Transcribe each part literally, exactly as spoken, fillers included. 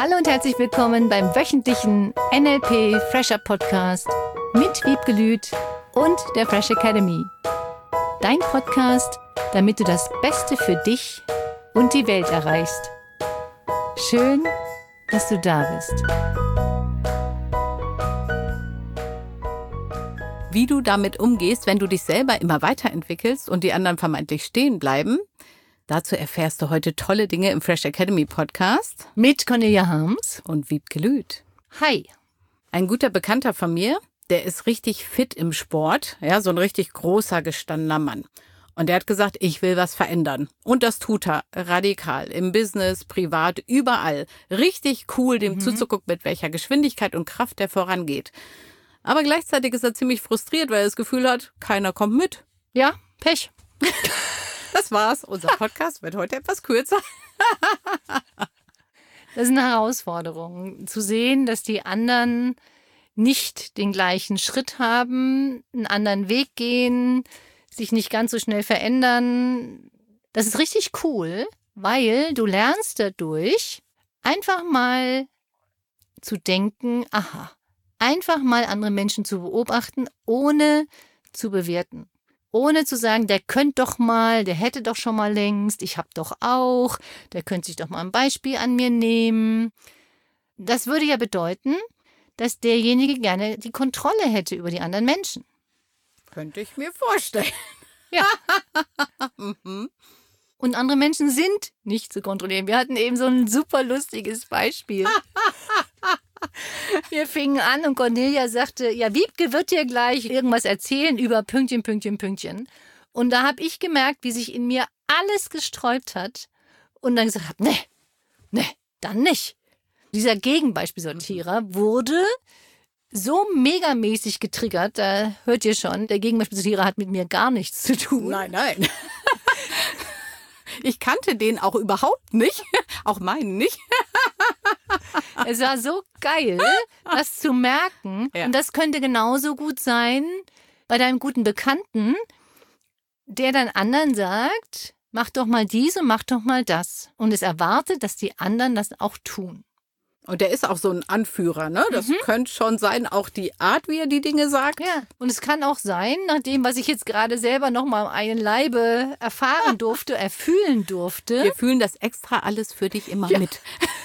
Hallo und herzlich willkommen beim wöchentlichen N L P Fresher Podcast mit Wiebke Lüth und der Fresh Academy. Dein Podcast, damit du das Beste für dich und die Welt erreichst. Schön, dass du da bist. Wie du damit umgehst, wenn du dich selber immer weiterentwickelst und die anderen vermeintlich stehen bleiben, dazu erfährst du heute tolle Dinge im Fresh Academy Podcast. Mit Cornelia Harms Und Wiebke Lüth. Hi. Ein guter Bekannter von mir, der ist richtig fit im Sport, ja, so ein richtig großer, gestandener Mann. Und der hat gesagt, ich will was verändern. Und das tut er radikal, im Business, privat, überall. Richtig cool, dem mhm. zuzugucken, mit welcher Geschwindigkeit und Kraft der vorangeht. Aber gleichzeitig ist er ziemlich frustriert, weil er das Gefühl hat, keiner kommt mit. Ja, Pech. Das war's. Unser Podcast wird heute etwas kürzer. Das ist eine Herausforderung, zu sehen, dass die anderen nicht den gleichen Schritt haben, einen anderen Weg gehen, sich nicht ganz so schnell verändern. Das ist richtig cool, weil du lernst dadurch einfach mal zu denken, aha, einfach mal andere Menschen zu beobachten, ohne zu bewerten. Ohne zu sagen, der könnte doch mal, der hätte doch schon mal längst, ich hab doch auch, der könnte sich doch mal ein Beispiel an mir nehmen. Das würde ja bedeuten, dass derjenige gerne die Kontrolle hätte über die anderen Menschen. Könnte ich mir vorstellen. Ja. Und andere Menschen sind nicht zu kontrollieren. Wir hatten eben so ein super lustiges Beispiel. Wir fingen an und Cornelia sagte, ja, Wiebke wird dir gleich irgendwas erzählen über Pünktchen, Pünktchen, Pünktchen. Und da habe ich gemerkt, wie sich in mir alles gesträubt hat und dann gesagt habe, nee, nee, dann nicht. Dieser Gegenbeispielsortierer wurde so megamäßig getriggert, da hört ihr schon, der Gegenbeispielsortierer hat mit mir gar nichts zu tun. Nein, nein. Ich kannte den auch überhaupt nicht, auch meinen nicht. Es war so geil, das zu merken. Ja. Und das könnte genauso gut sein bei deinem guten Bekannten, der dann anderen sagt, mach doch mal dies und mach doch mal das. Und es erwartet, dass die anderen das auch tun. Und der ist auch so ein Anführer, ne? Das Mhm. könnte schon sein, auch die Art, wie er die Dinge sagt. Ja, und es kann auch sein, nach dem, was ich jetzt gerade selber noch mal am eigenen Leibe erfahren durfte, erfühlen durfte, Wir fühlen das extra alles für dich immer Ja. mit.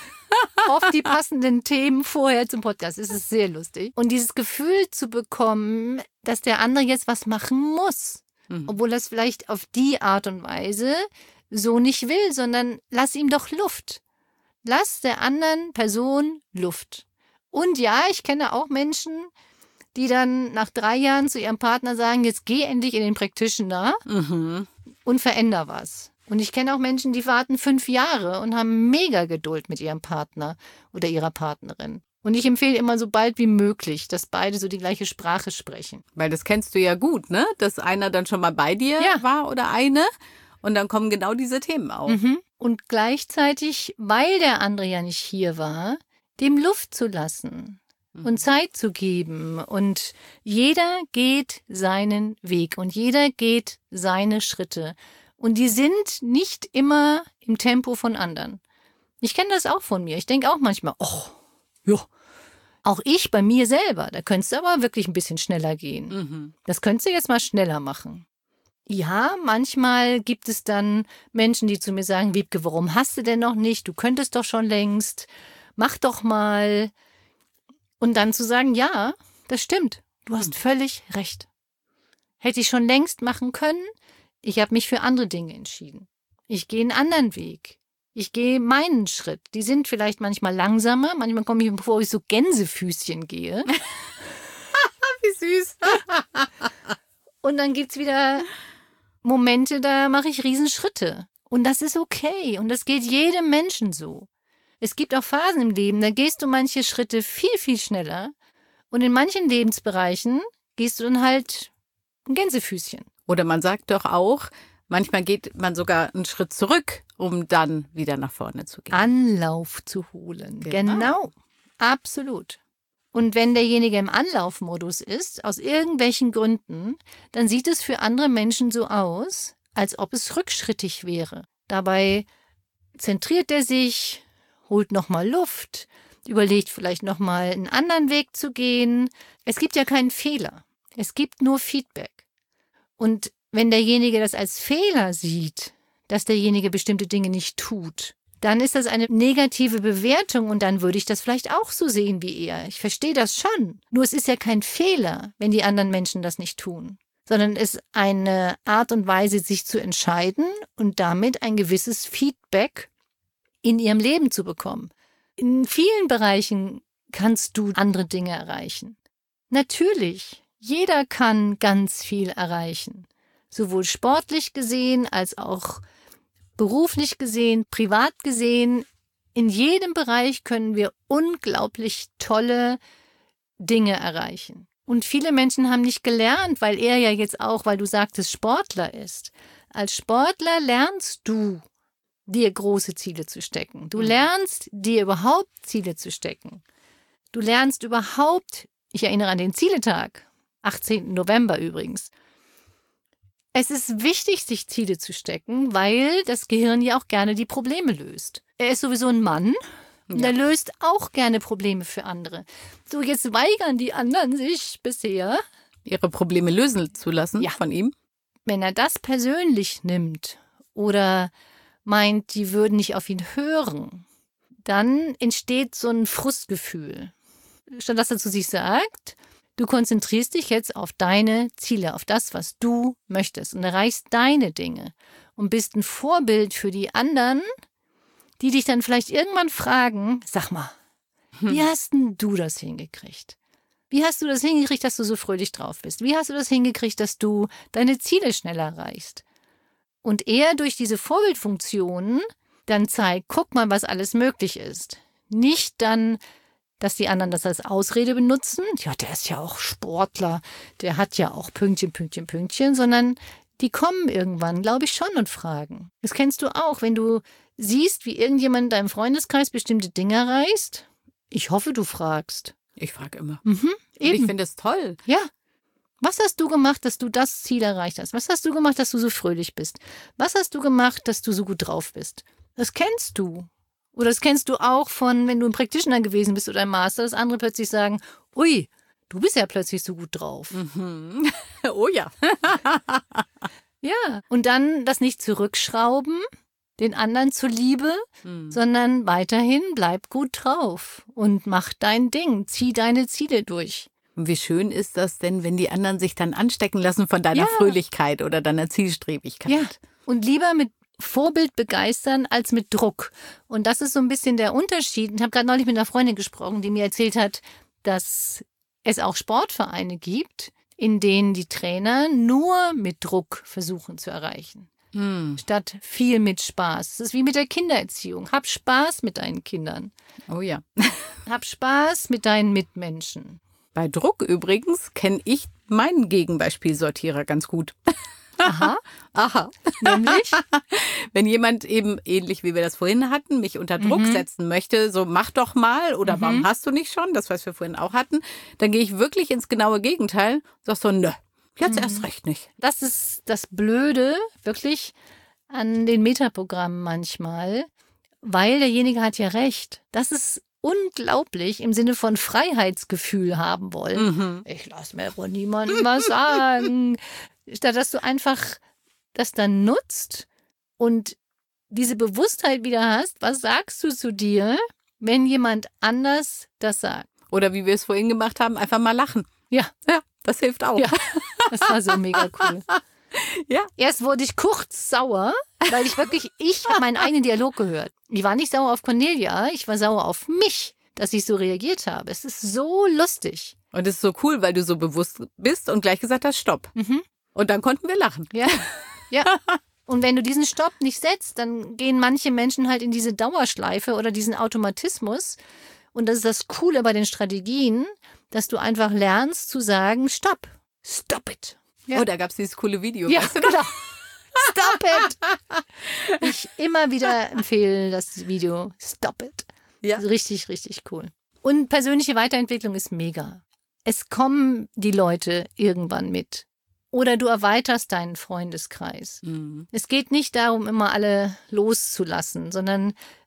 oft die passenden Themen vorher zum Podcast. Es ist sehr lustig. Und dieses Gefühl zu bekommen, dass der andere jetzt was machen muss, Mhm. obwohl er es vielleicht auf die Art und Weise so nicht will, sondern lass ihm doch Luft. Lass der anderen Person Luft. Und ja, ich kenne auch Menschen, die dann nach drei Jahren zu ihrem Partner sagen, jetzt geh endlich in den Practitioner Mhm. und veränder was. Und ich kenne auch Menschen, die warten fünf Jahre und haben mega Geduld mit ihrem Partner oder ihrer Partnerin. Und ich empfehle immer so bald wie möglich, dass beide so die gleiche Sprache sprechen. Weil das kennst du ja gut, ne? Dass einer dann schon mal bei dir Ja. war oder eine. Und dann kommen genau diese Themen auf. Mhm. Und gleichzeitig, weil der andere ja nicht hier war, dem Luft zu lassen und Zeit zu geben. Und jeder geht seinen Weg und jeder geht seine Schritte. Und die sind nicht immer im Tempo von anderen. Ich kenne das auch von mir. Ich denke auch manchmal, oh, ja, auch ich bei mir selber, da könntest du aber wirklich ein bisschen schneller gehen. Mhm. Das könntest du jetzt mal schneller machen. Ja, manchmal gibt es dann Menschen, die zu mir sagen, Wiebke, warum hast du denn noch nicht? Du könntest doch schon längst. Mach doch mal. Und dann zu sagen, ja, das stimmt. Du hast völlig recht. Hätte ich schon längst machen können. Ich habe mich für andere Dinge entschieden. Ich gehe einen anderen Weg. Ich gehe meinen Schritt. Die sind vielleicht manchmal langsamer. Manchmal komme ich mir vor, wie ich so Gänsefüßchen gehe. Wie süß. Und dann gibt's wieder Momente, da mache ich Riesenschritte. Und das ist okay. Und das geht jedem Menschen so. Es gibt auch Phasen im Leben, da gehst du manche Schritte viel, viel schneller. Und in manchen Lebensbereichen gehst du dann halt ein Gänsefüßchen. Oder man sagt doch auch, manchmal geht man sogar einen Schritt zurück, um dann wieder nach vorne zu gehen. Anlauf zu holen. Genau. Genau. Absolut. Und wenn derjenige im Anlaufmodus ist, aus irgendwelchen Gründen, dann sieht es für andere Menschen so aus, als ob es rückschrittig wäre. Dabei zentriert er sich, holt nochmal Luft, überlegt vielleicht nochmal einen anderen Weg zu gehen. Es gibt ja keinen Fehler. Es gibt nur Feedback. Und wenn derjenige das als Fehler sieht, dass derjenige bestimmte Dinge nicht tut, dann ist das eine negative Bewertung und dann würde ich das vielleicht auch so sehen wie er. Ich verstehe das schon. Nur es ist ja kein Fehler, wenn die anderen Menschen das nicht tun, sondern es ist eine Art und Weise, sich zu entscheiden und damit ein gewisses Feedback in ihrem Leben zu bekommen. In vielen Bereichen kannst du andere Dinge erreichen. Natürlich, jeder kann ganz viel erreichen. Sowohl sportlich gesehen als auch beruflich gesehen, privat gesehen. In jedem Bereich können wir unglaublich tolle Dinge erreichen. Und viele Menschen haben nicht gelernt, weil er ja jetzt auch, weil du sagtest, Sportler ist. Als Sportler lernst du, dir große Ziele zu stecken. Du lernst, dir überhaupt Ziele zu stecken. Du lernst überhaupt, ich erinnere an den Zieletag, achtzehnten November übrigens. Es ist wichtig, sich Ziele zu stecken, weil das Gehirn ja auch gerne die Probleme löst. Er ist sowieso ein Mann, und ja. Er löst auch gerne Probleme für andere. So, jetzt weigern die anderen sich bisher, ihre Probleme lösen zu lassen ja. von ihm. Wenn er das persönlich nimmt oder meint, die würden nicht auf ihn hören, dann entsteht so ein Frustgefühl. Statt dass er zu sich sagt, du konzentrierst dich jetzt auf deine Ziele, auf das, was du möchtest und erreichst deine Dinge und bist ein Vorbild für die anderen, die dich dann vielleicht irgendwann fragen, sag mal, hm. wie hast denn du das hingekriegt? Wie hast du das hingekriegt, dass du so fröhlich drauf bist? Wie hast du das hingekriegt, dass du deine Ziele schneller erreichst? Und er durch diese Vorbildfunktionen dann zeigt, guck mal, was alles möglich ist. Nicht dann, dass die anderen das als Ausrede benutzen. Ja, der ist ja auch Sportler, der hat ja auch Pünktchen, Pünktchen, Pünktchen, sondern die kommen irgendwann, glaube ich, schon und fragen. Das kennst du auch, wenn du siehst, wie irgendjemand in deinem Freundeskreis bestimmte Dinge erreicht. Ich hoffe, du fragst. Ich frage immer. Mhm, eben. Ich finde es toll. Ja. Was hast du gemacht, dass du das Ziel erreicht hast? Was hast du gemacht, dass du so fröhlich bist? Was hast du gemacht, dass du so gut drauf bist? Das kennst du. Oder das kennst du auch von, wenn du ein Practitioner gewesen bist oder ein Master, dass andere plötzlich sagen, ui, du bist ja plötzlich so gut drauf. Mhm. Oh ja. Ja, und dann das nicht zurückschrauben, den anderen zuliebe, mhm. sondern weiterhin bleib gut drauf und mach dein Ding, zieh deine Ziele durch. Und wie schön ist das denn, wenn die anderen sich dann anstecken lassen von deiner ja. Fröhlichkeit oder deiner Zielstrebigkeit? Ja, und lieber mit Vorbild begeistern als mit Druck. Und das ist so ein bisschen der Unterschied. Ich habe gerade neulich mit einer Freundin gesprochen, die mir erzählt hat, dass es auch Sportvereine gibt, in denen die Trainer nur mit Druck versuchen zu erreichen. Hm. Statt viel mit Spaß. Das ist wie mit der Kindererziehung. Hab Spaß mit deinen Kindern. Oh ja. Hab Spaß mit deinen Mitmenschen. Bei Druck übrigens kenne ich meinen Gegenbeispielsortierer ganz gut. Aha. Aha. Nämlich? Wenn jemand eben, ähnlich wie wir das vorhin hatten, mich unter Druck mhm. setzen möchte, so mach doch mal oder mhm. warum hast du nicht schon, das, was wir vorhin auch hatten, dann gehe ich wirklich ins genaue Gegenteil und sag so, nö, jetzt mhm. erst recht nicht. Das ist das Blöde, wirklich, an den Metaprogrammen manchmal, weil derjenige hat ja recht. Das ist unglaublich im Sinne von Freiheitsgefühl haben wollen. Mhm. Ich lasse mir wohl niemandem was sagen. Statt dass du einfach das dann nutzt und diese Bewusstheit wieder hast, was sagst du zu dir, wenn jemand anders das sagt? Oder wie wir es vorhin gemacht haben, einfach mal lachen. Ja. Ja, das hilft auch. Ja, das war so mega cool. Ja. Erst wurde ich kurz sauer, weil ich wirklich, ich habe meinen eigenen Dialog gehört. Ich war nicht sauer auf Cornelia, ich war sauer auf mich, dass ich so reagiert habe. Es ist so lustig. Und es ist so cool, weil du so bewusst bist und gleich gesagt hast, stopp. Mhm. Und dann konnten wir lachen. Ja, ja. Und wenn du diesen Stopp nicht setzt, dann gehen manche Menschen halt in diese Dauerschleife oder diesen Automatismus. Und das ist das Coole bei den Strategien, dass du einfach lernst zu sagen, stopp, stop it. Ja. Oh, da gab es dieses coole Video. Ja, weißt du genau. Stop it. Ich immer wieder empfehle das Video, stop it. Ja. Richtig, richtig cool. Und persönliche Weiterentwicklung ist mega. Es kommen die Leute irgendwann mit. Oder du erweiterst deinen Freundeskreis. Mhm. Es geht nicht darum, immer alle loszulassen, sondern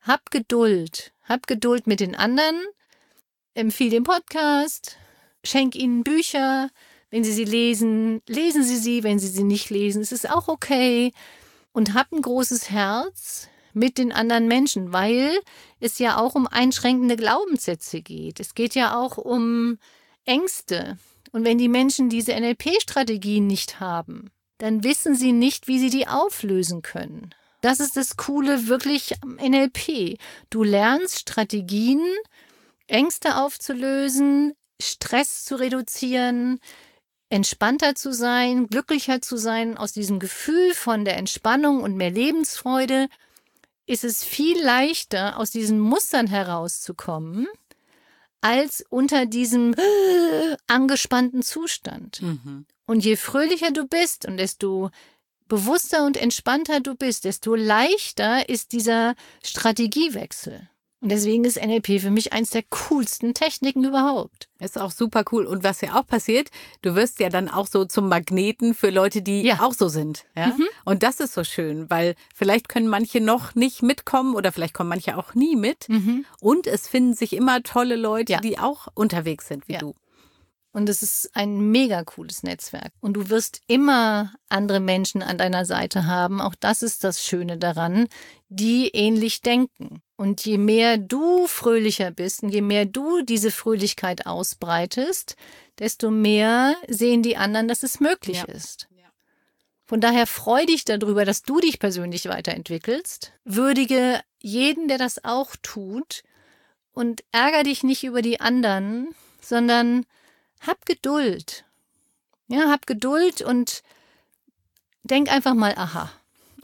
Hab Geduld. Hab Geduld mit den anderen. Empfiehl den Podcast. Schenk ihnen Bücher. Wenn sie sie lesen, lesen sie sie. Wenn sie sie nicht lesen, es ist auch okay. Und hab ein großes Herz mit den anderen Menschen, weil es ja auch um einschränkende Glaubenssätze geht. Es geht ja auch um Ängste. Und wenn die Menschen diese N L P-Strategien nicht haben, dann wissen sie nicht, wie sie die auflösen können. Das ist das Coole wirklich am N L P. Du lernst Strategien, Ängste aufzulösen, Stress zu reduzieren, entspannter zu sein, glücklicher zu sein. Aus diesem Gefühl von der Entspannung und mehr Lebensfreude ist es viel leichter, aus diesen Mustern herauszukommen, als unter diesem angespannten Zustand. Mhm. Und je fröhlicher du bist und desto bewusster und entspannter du bist, desto leichter ist dieser Strategiewechsel. Und deswegen ist N L P für mich eins der coolsten Techniken überhaupt. Ist auch super cool. Und was ja auch passiert, du wirst ja dann auch so zum Magneten für Leute, die ja auch so sind. Ja? Mhm. Und das ist so schön, weil vielleicht können manche noch nicht mitkommen oder vielleicht kommen manche auch nie mit. Mhm. Und es finden sich immer tolle Leute, ja, die auch unterwegs sind wie ja. du. Und es ist ein mega cooles Netzwerk. Und du wirst immer andere Menschen an deiner Seite haben. Auch das ist das Schöne daran, die ähnlich denken. Und je mehr du fröhlicher bist und je mehr du diese Fröhlichkeit ausbreitest, desto mehr sehen die anderen, dass es möglich ja. ist. Von daher freu dich darüber, dass du dich persönlich weiterentwickelst. Würdige jeden, der das auch tut. Und ärger dich nicht über die anderen, sondern hab Geduld. Ja, hab Geduld und denk einfach mal, aha.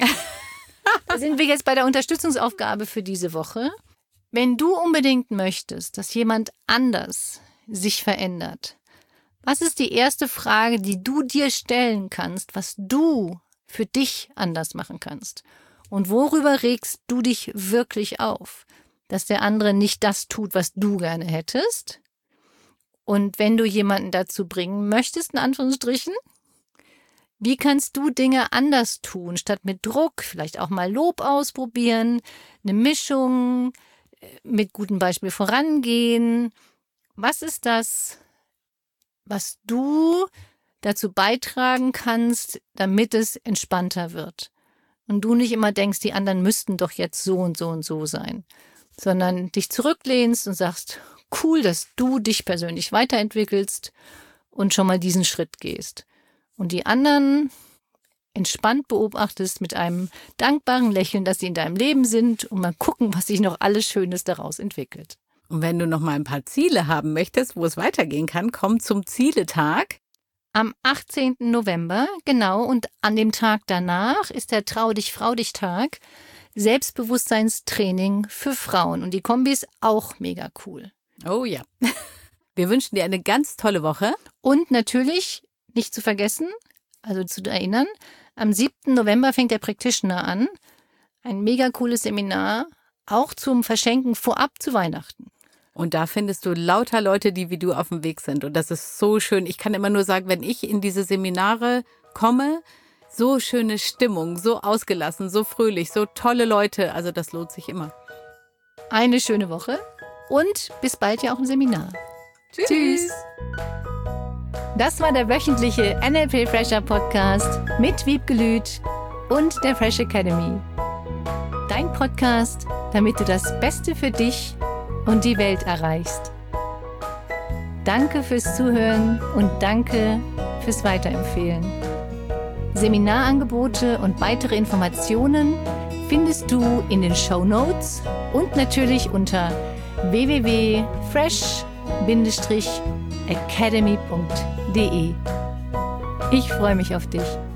Da sind wir jetzt bei der Unterstützungsaufgabe für diese Woche. Wenn du unbedingt möchtest, dass jemand anders sich verändert, was ist die erste Frage, die du dir stellen kannst, was du für dich anders machen kannst? Und worüber regst du dich wirklich auf? Dass der andere nicht das tut, was du gerne hättest? Und wenn du jemanden dazu bringen möchtest, in Anführungsstrichen, wie kannst du Dinge anders tun, statt mit Druck, vielleicht auch mal Lob ausprobieren, eine Mischung, mit gutem Beispiel vorangehen? Was ist das, was du dazu beitragen kannst, damit es entspannter wird? Und du nicht immer denkst, die anderen müssten doch jetzt so und so und so sein, sondern dich zurücklehnst und sagst, cool, dass du dich persönlich weiterentwickelst und schon mal diesen Schritt gehst. Und die anderen entspannt beobachtest mit einem dankbaren Lächeln, dass sie in deinem Leben sind und mal gucken, was sich noch alles Schönes daraus entwickelt. Und wenn du noch mal ein paar Ziele haben möchtest, wo es weitergehen kann, komm zum Zieletag. Am achtzehnten November, genau, und an dem Tag danach ist der Trau-dich-Frau-dich-Tag, Selbstbewusstseinstraining für Frauen. Und die Kombi ist auch mega cool. Oh ja. Wir wünschen dir eine ganz tolle Woche. Und natürlich, nicht zu vergessen, also zu erinnern, am siebten November fängt der Practitioner an. Ein mega cooles Seminar, auch zum Verschenken vorab zu Weihnachten. Und da findest du lauter Leute, die wie du auf dem Weg sind. Und das ist so schön. Ich kann immer nur sagen, wenn ich in diese Seminare komme, so schöne Stimmung, so ausgelassen, so fröhlich, so tolle Leute. Also das lohnt sich immer. Eine schöne Woche und bis bald ja auch im Seminar. Tschüss. Tschüss. Das war der wöchentliche N L P Fresher Podcast mit Wiebke Lüth und der Fresh Academy. Dein Podcast, damit du das Beste für dich und die Welt erreichst. Danke fürs Zuhören und danke fürs Weiterempfehlen. Seminarangebote und weitere Informationen findest du in den Shownotes und natürlich unter w w w punkt fresh academy punkt d e. Ich freue mich auf dich.